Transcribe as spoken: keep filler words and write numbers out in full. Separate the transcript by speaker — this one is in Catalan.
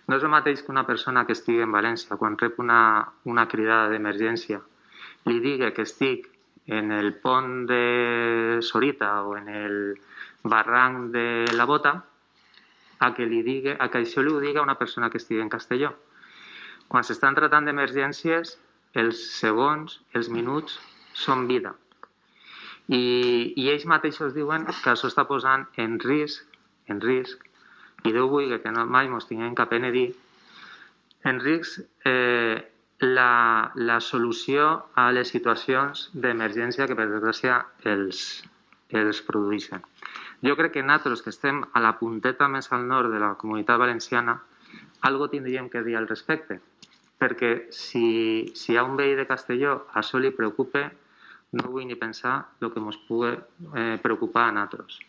Speaker 1: No és el mateix que una persona que estigui en València, quan rep una, una cridada d'emergència, li digui que estic en el pont de Sorita o en el barranc de la Bota, a que, li digui, a que això li ho digui a una persona que estigui en Castelló. Quan s'estan tratant d'emergències, els segons, els minuts, són vida. I, i ells mateixos diuen que això està posant en risc, en risc, i Déu vulgui que no, mai ens tinguem cap a dir, en risc eh, la, la solució a les situacions d'emergència que per desgràcia els, els produeixen. Jo crec que nosaltres, que estem a la punteta més al nord de la Comunitat Valenciana, algo tindríem que dir al respecte, perquè si, si hi ha un veí de Castelló això li preocupa, no vull ni pensar el que ens pugui eh, preocupar a nosaltres.